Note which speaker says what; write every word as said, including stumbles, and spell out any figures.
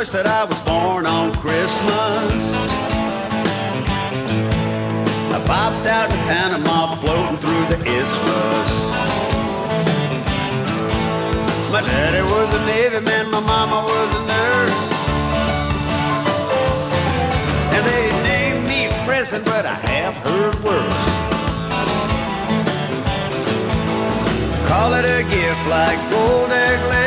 Speaker 1: first that I was born on Christmas. I popped out to Panama, floating through the isthmus. My daddy was a Navy man, my mama was a nurse. And they named me Preston, but I have heard worse. Call it a gift like gold egg.